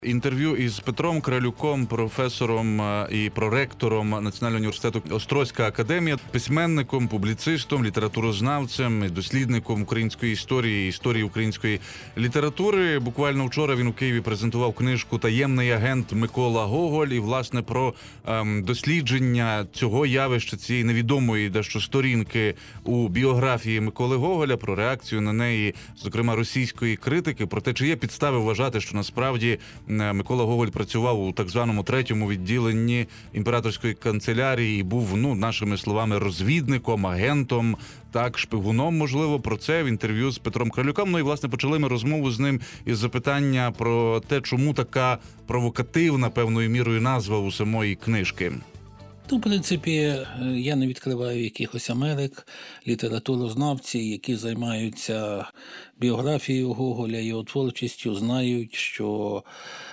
Інтерв'ю із Петром Кралюком, професором і проректором Національного університету Острозька академія, письменником, публіцистом, літературознавцем, дослідником української історії, історії української літератури. Буквально вчора він у Києві презентував книжку «Таємний агент Микола Гоголь» і, власне, про дослідження цього явища, цієї невідомої дещо сторінки у біографії Миколи Гоголя, про реакцію на неї, зокрема, російської критики, про те, чи є підстави вважати, що насправді Микола Гоголь працював у так званому третьому відділенні імператорської канцелярії і був, нашими словами, розвідником, агентом, так, шпигуном, можливо. Про це в інтерв'ю з Петром Кралюком. І, власне, почали ми розмову з ним із запитання про те, чому така провокативна, певною мірою, назва у самої книжки. В принципі, я не відкриваю якихось Америк, літературознавці, які займаються біографією Гоголя, його творчістю, знають, що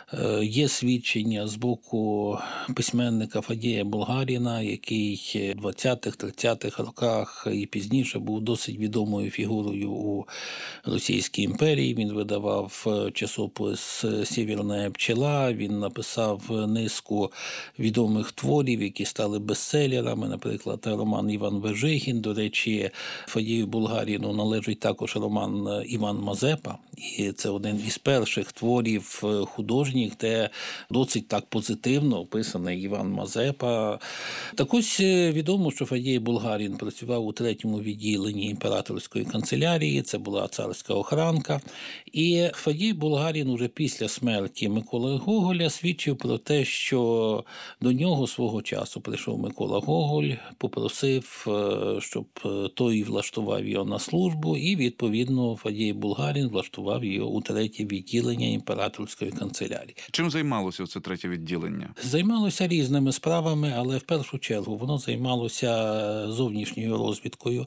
є свідчення з боку письменника Фадія Булгаріна, який в 20-30-х роках і пізніше був досить відомою фігурою у Російській імперії. Він видавав часопис «Сєвєрна пчела», він написав низку відомих творів, які стали бестселерами, наприклад, роман «Іван Вежигін». До речі, Фадію Булгаріну належить також роман «Іван Мазепа», і це один із перших творів художніх, де досить так позитивно описаний Іван Мазепа. Так ось відомо, що Фадій Булгарін працював у третьому відділенні імператорської канцелярії, це була царська охранка, і Фадій Булгарін уже після смерті Миколи Гоголя свідчив про те, що до нього свого часу прийшов Микола Гоголь, попросив, щоб той влаштував його на службу, і, відповідно, Фадій Булгарін влаштував його у третє відділення імператорської канцелярії. Чим займалося це третє відділення? Займалося різними справами, але в першу чергу воно займалося зовнішньою розвідкою,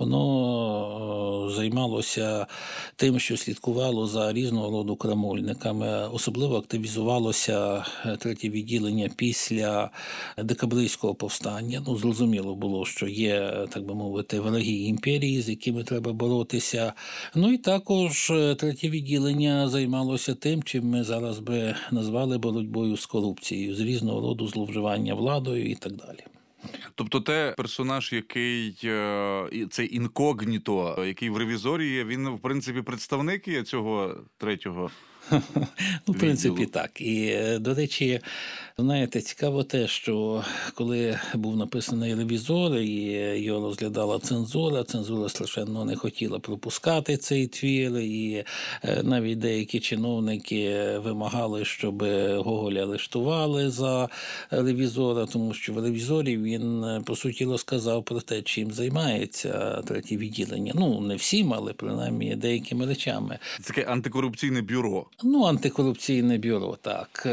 воно займалося тим, що слідкувало за різного роду крамольниками. Особливо активізувалося третє відділення після декабристського повстання. Зрозуміло було, що є, так би мовити, вороги імперії, з якими треба боротися. І також третє відділення займалося тим, чим ми зараз би назвали боротьбою з корупцією, з різного роду зловживання владою і так далі. Тобто те персонаж, який, цей інкогніто, який в «Ревізорі» є, він, в принципі, представник є цього третього в принципі, так. І, до речі, знаєте, цікаво те, що коли був написаний «Ревізор» і його розглядала цензура страшенно не хотіла пропускати цей твір, і навіть деякі чиновники вимагали, щоб Гоголя арештували за «Ревізора», тому що в «Ревізорі» він, по суті, розказав про те, чим займається третє відділення. Не всім, але принаймні деякими речами. Це таке антикорупційне бюро. Антикорупційне бюро, так.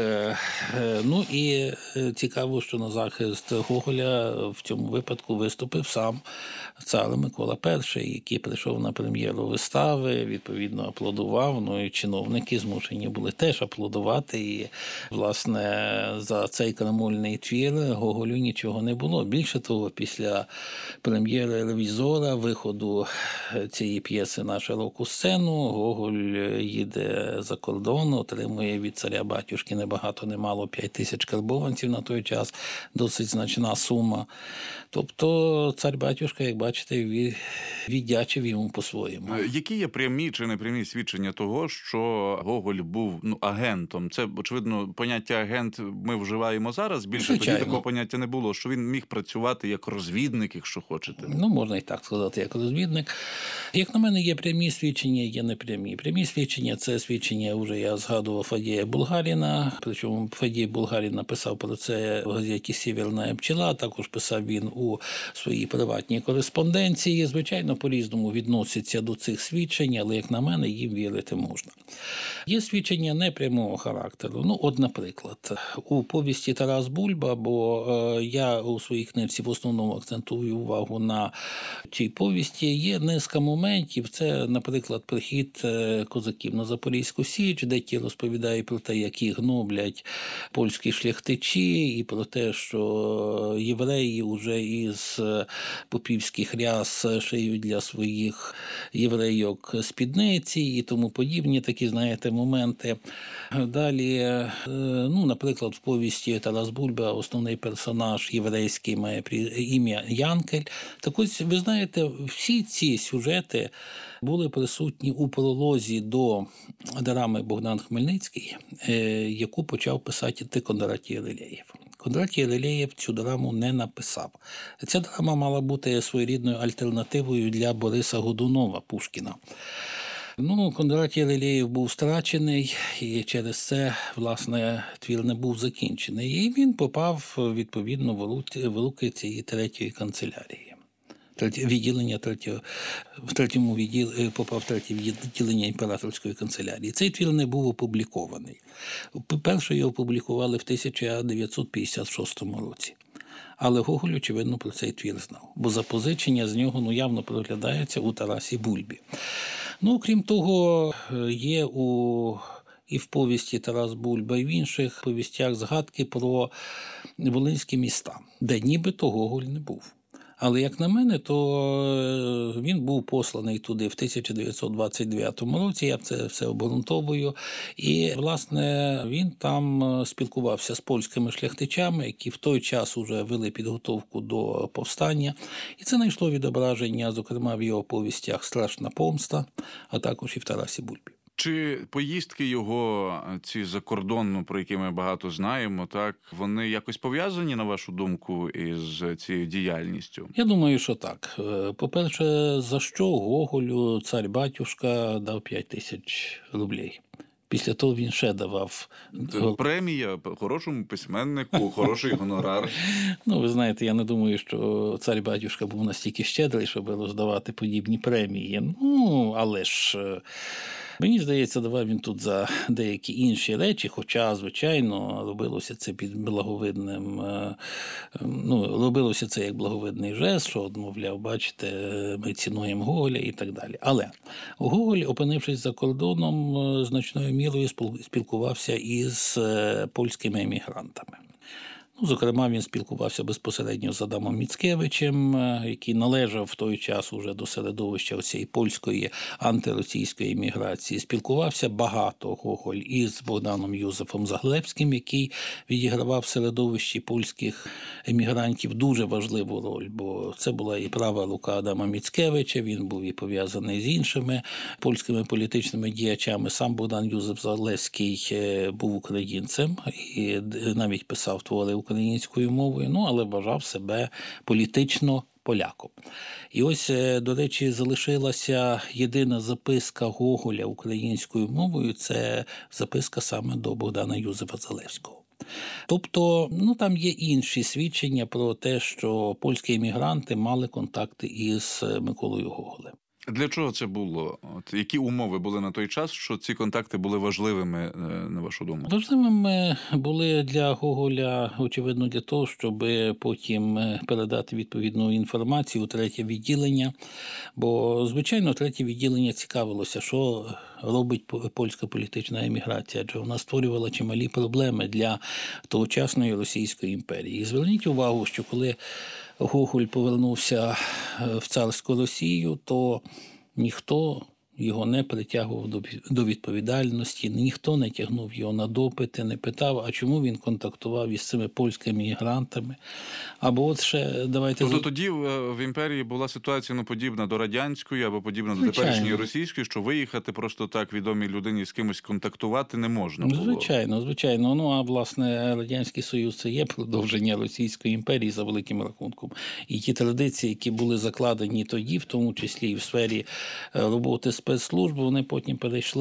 І цікаво, що на захист Гоголя в цьому випадку виступив сам цар Микола І, який прийшов на прем'єру вистави, відповідно аплодував, і чиновники змушені були теж аплодувати, і, власне, за цей крамольний твір Гоголю нічого не було. Більше того, після прем'єри «Ревізора», виходу цієї п'єси на широку сцену, Гоголь їде за кордон, отримує від царя-батюшки не багато, не мало 5 тисяч карбованців на той час, досить значна сума. Тобто цар-батюшка, як бачите, віддячив йому по-своєму. Які є прямі чи непрямі свідчення того, що Гоголь був агентом? Це, очевидно, поняття агент ми вживаємо зараз, більше звичайно. Тоді такого поняття не було, що він міг працювати як розвідник, якщо хочете. Можна і так сказати, як розвідник. Як на мене, є прямі свідчення, є непрямі. Прямі свідчення – це свідчення, вже я згадував, Фадія Булгаріна, причому Фадій Булгарін написав про це в газеті «Сєвєрна пчела», також писав він у своїй приватній кореспонденції. Звичайно, по-різному відносяться до цих свідчень, але, як на мене, їм вірити можна. Є свідчення непрямого характеру. Наприклад, у повісті «Тарас Бульба», бо я у своїй книжці в основному акцентую увагу на цій повісті, є низка моментів. Це, наприклад, прихід козаків на Запорізьку Січ, Січ, де ті розповідають про те, як їх гноблять польські шляхтичі, і про те, що євреї вже із попівських ряс шиють для своїх єврейок спідниці і тому подібні такі, знаєте, моменти. Далі, наприклад, в повісті Тарас Бульба основний персонаж єврейський має ім'я Янкель. Так ось, ви знаєте, всі ці сюжети були присутні у пролозі до драми Богдан Хмельницький, яку почав писати Кондратій Рилеєв. Кондратій Рилеєв цю драму не написав. Ця драма мала бути своєрідною альтернативою для Бориса Годунова Пушкіна. Кондратій Рилеєв був страчений, і через це, власне, твір не був закінчений. І він попав, відповідно, в руки цієї третьої канцелярії. Попав в третє відділення імператорської канцелярії. Цей твір не був опублікований. Перше його опублікували в 1956 році. Але Гоголь, очевидно, про цей твір знав, бо запозичення з нього явно проглядається у Тарасі Бульбі. Крім того, є і в повісті Тарас Бульба, і в інших повістях згадки про волинські міста, де нібито Гоголь не був. Але, як на мене, то він був посланий туди в 1929 році, я це все обґрунтовую, і, власне, він там спілкувався з польськими шляхтичами, які в той час уже вели підготовку до повстання, і це знайшло відображення, зокрема, в його повістях «Страшна помста», а також і в Тарасі Бульбі. Чи поїздки його, ці за кордон, про які ми багато знаємо, так, вони якось пов'язані, на вашу думку, із цією діяльністю? Я думаю, що так. По-перше, за що Гоголю цар-батюшка дав 5 тисяч рублей? Після того він ще давав... Премія хорошому письменнику, хороший гонорар. Ви знаєте, я не думаю, що цар-батюшка був настільки щедрий, щоб роздавати подібні премії. Але ж... Мені здається, давав він тут за деякі інші речі, хоча, звичайно, робилося це під благовидним, робилося це як благовидний жест, що, мовляв, бачите, ми цінуємо Гоголя і так далі. Але Гоголь, опинившись за кордоном, значною мірою спілкувався із польськими емігрантами. Зокрема, він спілкувався безпосередньо з Адамом Міцкевичем, який належав в той час уже до середовища цієї польської антиросійської еміграції. Спілкувався багато Гоголь із Богданом Юзефом Заглебським, який відігравав в середовищі польських емігрантів дуже важливу роль, бо це була і права рука Адама Міцкевича, він був і пов'язаний з іншими польськими політичними діячами. Сам Богдан Юзеф Заглебський був українцем і навіть писав твори українською мовою, але вважав себе політично поляком. І ось, до речі, залишилася єдина записка Гоголя українською мовою – це записка саме до Богдана Юзефа Залевського. Тобто, там є інші свідчення про те, що польські емігранти мали контакти із Миколою Гоголем. Для чого це було? Які умови були на той час, що ці контакти були важливими, на вашу думку? Важливими були для Гоголя, очевидно, для того, щоб потім передати відповідну інформацію у третє відділення. Бо, звичайно, третє відділення цікавилося, що робить польська політична еміграція, адже вона створювала чималі проблеми для тогочасної Російської імперії. І зверніть увагу, що коли Гоголь повернувся в царську Росію, то ніхто його не притягував до відповідальності, ніхто не тягнув його на допити, не питав, а чому він контактував із цими польськими емігрантами. Або от ще давайте... Тобто тоді в імперії була ситуація подібна до радянської або подібна до теперішньої російської, що виїхати просто так відомій людині з кимось контактувати не можна було. Звичайно. А власне Радянський Союз – це є продовження Російської імперії за великим рахунком. І ті традиції, які були закладені тоді, в тому числі і в сфері роботи спецслужби, вони потім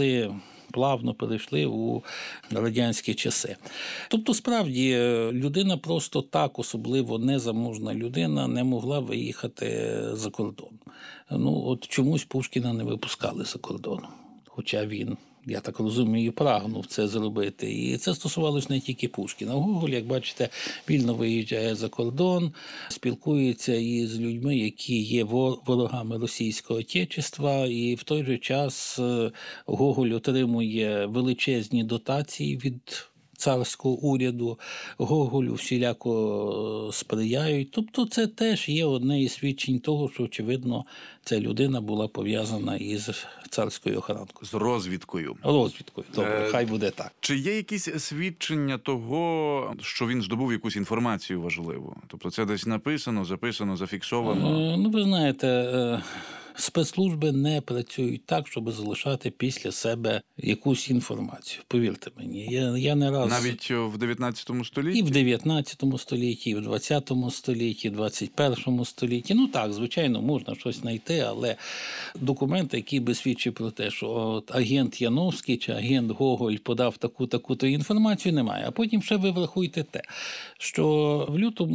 плавно перейшли у радянські часи. Тобто, справді, людина просто так, особливо незаможна людина, не могла виїхати за кордон. Чомусь Пушкіна не випускали за кордон, хоча він я так розумію, прагнув це зробити. І це стосувалося не тільки Пушкіна. Гоголь, як бачите, вільно виїжджає за кордон, спілкується із людьми, які є ворогами російського отечества, і в той же час Гоголь отримує величезні дотації від царського уряду, Гоголю всіляко сприяють. Тобто це теж є одне із свідчень того, що, очевидно, ця людина була пов'язана із царською охранкою. З розвідкою. Розвідкою, добре, хай буде так. Чи є якісь свідчення того, що він здобув якусь інформацію важливу? Тобто це десь написано, записано, зафіксовано? Ну, ви знаєте, спецслужби не працюють так, щоб залишати після себе якусь інформацію. Повірте мені, я не раз... Навіть в 19 столітті? І в 19 столітті, і в 20 столітті, і в 21 столітті. Ну так, звичайно, можна щось знайти, але документи, які би свідчили про те, що от агент Яновський чи агент Гоголь подав таку-то інформацію, немає. А потім ще ви врахуйте те, що в лютому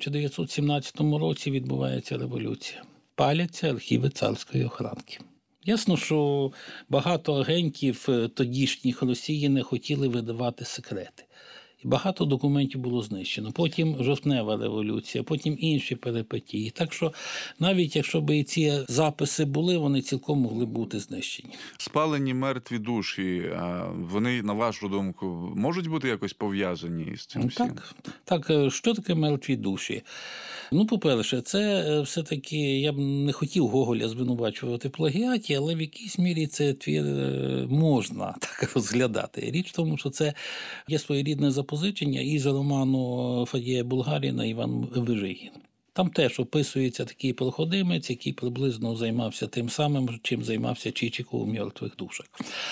1917 році відбувається революція. Паляться архіви царської охранки. Ясно, що багато агентів тодішніх Росії не хотіли видавати секрети. І багато документів було знищено. Потім жовтнева революція, потім інші перипетії. Так що навіть якщо б і ці записи були, вони цілком могли бути знищені. Спалені мертві душі, вони, на вашу думку, можуть бути якось пов'язані з цим всім? Так, що таке мертві душі? Ну, по-перше, це все-таки, я б не хотів Гоголя звинувачувати в плагіаті, але в якійсь мірі це твір можна так розглядати. Річ в тому, що це є своєрідне запозичення із роману Фадія Булгаріна «Іван Вижигін». Там теж описується такий проходимець, який приблизно займався тим самим, чим займався Чичиков у «Мертвих душах».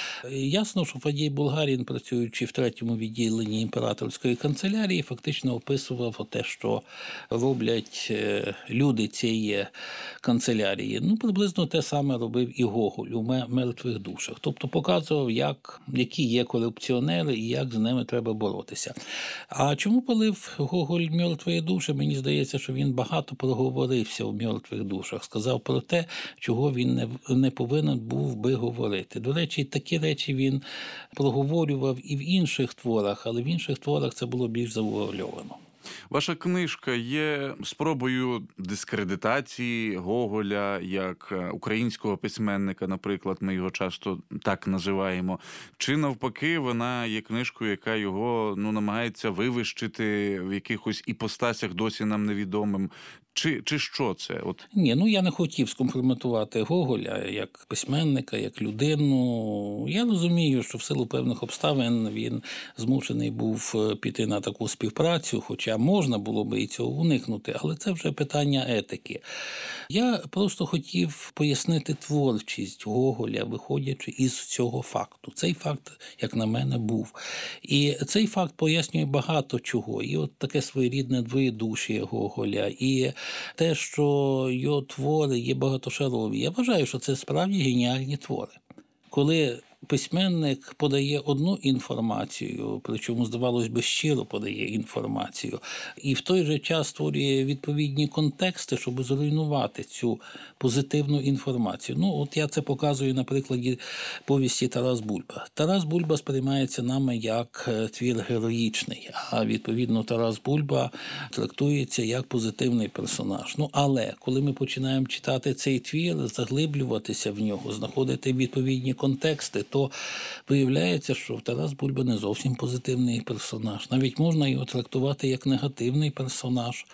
Ясно, що Фадій Булгарін, працюючи в третьому відділенні імператорської канцелярії, фактично описував те, що роблять люди цієї канцелярії. Ну, приблизно те саме робив і Гоголь у «Мертвих душах». Тобто показував, які є корупціонери і як з ними треба боротися. А чому палив Гоголь «Мертві душі»? Мені здається, що він багато проговорився у «Мертвих душах», сказав про те, чого він не повинен був би говорити. До речі, такі речі він проговорював і в інших творах, але в інших творах це було більш завуальовано. Ваша книжка є спробою дискредитації Гоголя як українського письменника, наприклад, ми його часто так називаємо, чи навпаки вона є книжкою, яка його намагається вивищити в якихось іпостасях досі нам невідомим? Чи що це? Ні, я не хотів скомпрометувати Гоголя як письменника, як людину. Я розумію, що в силу певних обставин він змушений був піти на таку співпрацю, хоча можна було би і цього уникнути, але це вже питання етики. Я просто хотів пояснити творчість Гоголя, виходячи із цього факту. Цей факт, як на мене, був. І цей факт пояснює багато чого. І от таке своєрідне двоєдушіє Гоголя, і те, що його твори є багатошарові. Я вважаю, що це справді геніальні твори. Коли письменник подає одну інформацію, причому, здавалось би, щиро подає інформацію, і в той же час створює відповідні контексти, щоб зруйнувати цю позитивну інформацію. Я це показую на прикладі повісті «Тарас Бульба». Тарас Бульба сприймається нами як твір героїчний, а відповідно Тарас Бульба трактується як позитивний персонаж. Але коли ми починаємо читати цей твір, заглиблюватися в нього, знаходити відповідні контексти, то виявляється, що Тарас Бульба не зовсім позитивний персонаж. Навіть можна його трактувати як негативний персонаж.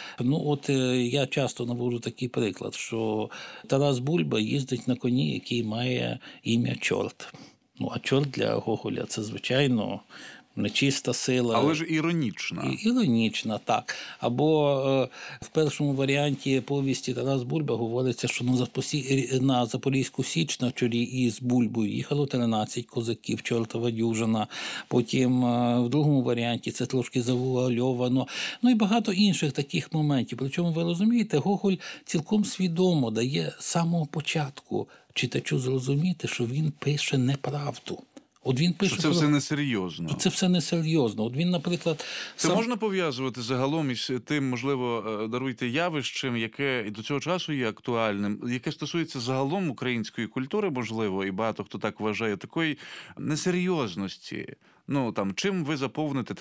Я часто наводжу такий приклад, що Тарас Бульба їздить на коні, який має ім'я Чорт. А чорт для Гоголя – це, звичайно, нечиста сила. Але ж іронічна. Іронічна, так. Або в першому варіанті повісті Тарас Бульба говориться, що на Запорізьку Січ на чолі із Бульбою їхало 13 козаків, чортова дюжина. Потім в другому варіанті це трошки завуальовано. І багато інших таких моментів. Причому, ви розумієте, Гоголь цілком свідомо дає з самого початку читачу зрозуміти, що він пише неправду. От він пише, що це все несерйозно. Це все несерйозно. От він, наприклад... Це можна пов'язувати загалом із тим, можливо, даруйте, явищем, яке і до цього часу є актуальним, яке стосується загалом української культури, можливо, і багато хто так вважає, такої несерйозності. Чим ви заповните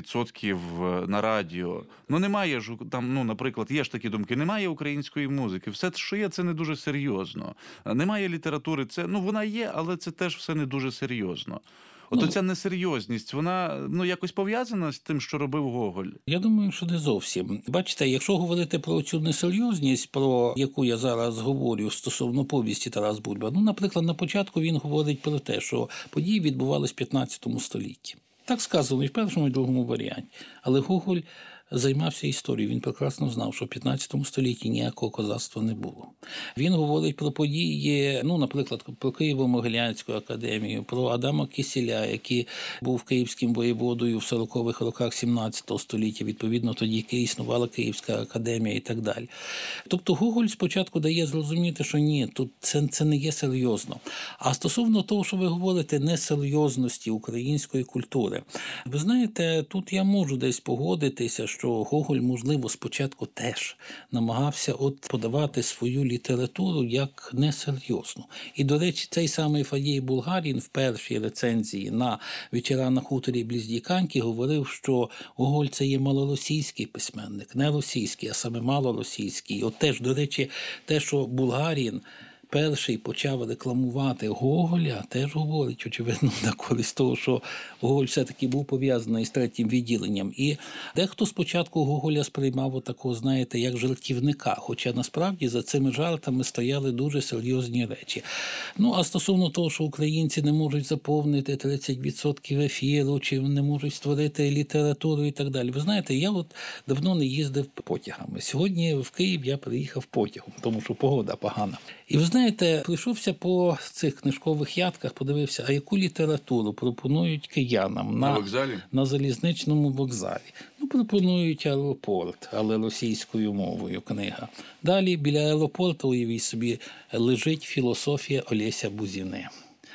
30% на радіо? Немає ж там, наприклад, є ж такі думки, немає української музики, все, що є, це не дуже серйозно. Немає літератури, це, вона є, але це теж все не дуже серйозно. Оця несерйозність, вона якось пов'язана з тим, що робив Гоголь? Я думаю, що не зовсім. Бачите, якщо говорити про цю несерйозність, про яку я зараз говорю стосовно повісті Тарас Бульба, наприклад, на початку він говорить про те, що події відбувалися в 15 столітті. Так сказано і в першому, і в другому варіанті. Але Гоголь займався історією. Він прекрасно знав, що в 15 столітті ніякого козацтва не було. Він говорить про події, наприклад, про Києво-Могилянську академію, про Адама Кисіля, який був київським воєводою в 40-х роках 17 століття, відповідно, тоді існувала Київська академія і так далі. Тобто Гоголь спочатку дає зрозуміти, що ні, тут це не є серйозно. А стосовно того, що ви говорите, несерйозності української культури, ви знаєте, тут я можу десь погодитися, що Гоголь, можливо, спочатку теж намагався подавати свою літературу як несерйозну. І, до речі, цей самий Фадій Булгарін в першій рецензії на «Вечора на хуторі бліз Діканьки» говорив, що Гоголь – це є малоросійський письменник, не російський, а саме малоросійський. От теж, до речі, те, що Булгарін перший почав рекламувати Гоголя, теж говорить, очевидно, на користь того, що Гоголь все-таки був пов'язаний з третім відділенням. І дехто спочатку Гоголя сприймав отакого, знаєте, як жартівника, хоча насправді за цими жартами стояли дуже серйозні речі. А стосовно того, що українці не можуть заповнити 30% ефіру, чи не можуть створити літературу і так далі. Ви знаєте, я давно не їздив потягами. Сьогодні в Київ я приїхав потягом, тому що погода погана. І ви знаєте, прийшовся по цих книжкових ядках, подивився, а яку літературу пропонують киянам на залізничному вокзалі. Пропонують «Аеропорт», але російською мовою книга. Далі біля аеропорту, уявіть собі, лежить «Філософія Олеся Бузіне».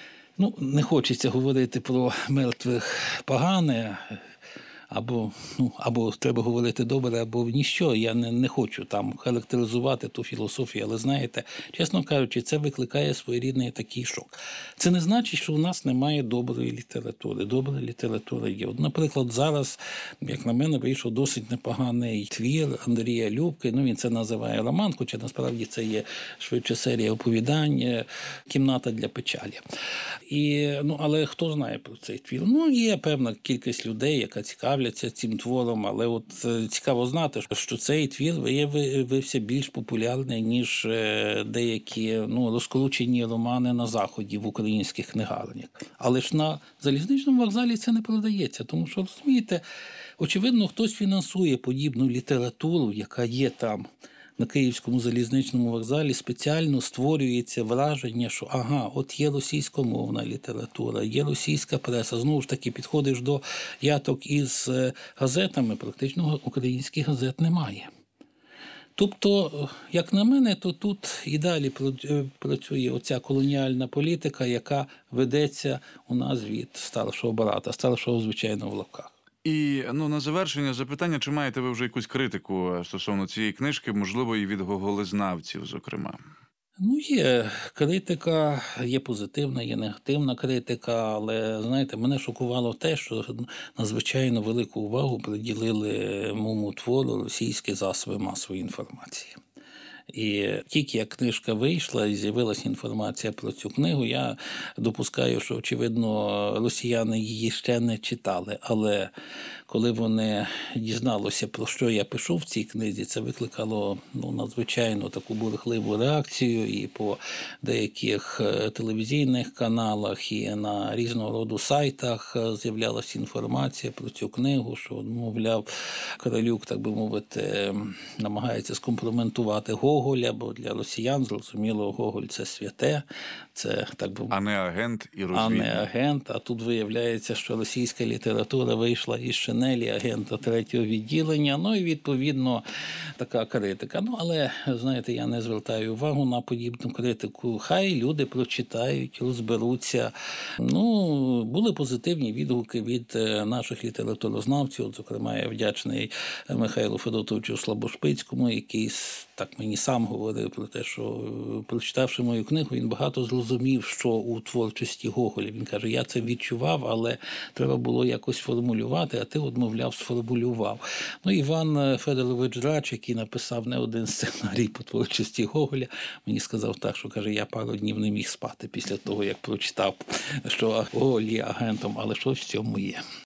Не хочеться говорити про мертвих погане, або треба говорити добре, або ніщо. Я не хочу там характеризувати ту філософію, але знаєте, чесно кажучи, це викликає своєрідний такий шок. Це не значить, що у нас немає доброї літератури. Добра література є. Наприклад, зараз, як на мене, вийшов досить непоганий твір Андрія Любки. Він це називає роман, хоча насправді це є швидше серія оповідань «Кімната для печалі». Але хто знає про цей твір? Є певна кількість людей, яка цікавляться цим твором, але цікаво знати, що цей твір виявився більш популярний, ніж деякі розкручені романи на Заході в українських книгарнях. Але ж на залізничному вокзалі це не продається, тому що, розумієте, очевидно, хтось фінансує подібну літературу, яка є там на Київському залізничному вокзалі, спеціально створюється враження, що от є російськомовна література, є російська преса. Знову ж таки, підходиш до яток із газетами, практично українських газет немає. Тобто, як на мене, то тут і далі працює оця колоніальна політика, яка ведеться у нас від старшого брата, старшого, звичайно, в лапках. І на завершення запитання, чи маєте ви вже якусь критику стосовно цієї книжки, можливо, і від гоголезнавців, зокрема? Є критика, є позитивна, є негативна критика, але, знаєте, мене шокувало те, що надзвичайно велику увагу приділили моєму твору російські засоби масової інформації. І тільки як книжка вийшла і з'явилася інформація про цю книгу, я допускаю, що, очевидно, росіяни її ще не читали. Але коли вони дізналися, про що я пишу в цій книзі, це викликало надзвичайно таку бурхливу реакцію і по деяких телевізійних каналах, і на різного роду сайтах з'являлася інформація про цю книгу, що, мовляв, Королюк, так би мовити, намагається скомпрометувати Гоголя, бо для росіян, зрозуміло, Гоголь – це святе, це, так би мовити, а не агент і розвідник. А не агент, а тут виявляється, що російська література вийшла із ще Нелі, агента третього відділення. Ну і відповідно така критика. Ну але знаєте, я не звертаю увагу на подібну критику. Хай люди прочитають, розберуться. Ну, були позитивні відгуки від наших літературознавців. От, зокрема, я вдячний Михайлу Федотовичу Слабошпицькому, який так мені сам говорив про те, що прочитавши мою книгу, він багато зрозумів, що у творчості Гоголя. Він каже, я це відчував, але треба було якось формулювати, а ти, от, мовляв, сформулював. Ну, Іван Федорович Драч, який написав не один сценарій по творчості Гоголя, мені сказав так, що, каже, я пару днів не міг спати після того, як прочитав, що Гоголь є агентом, але щось в цьому є.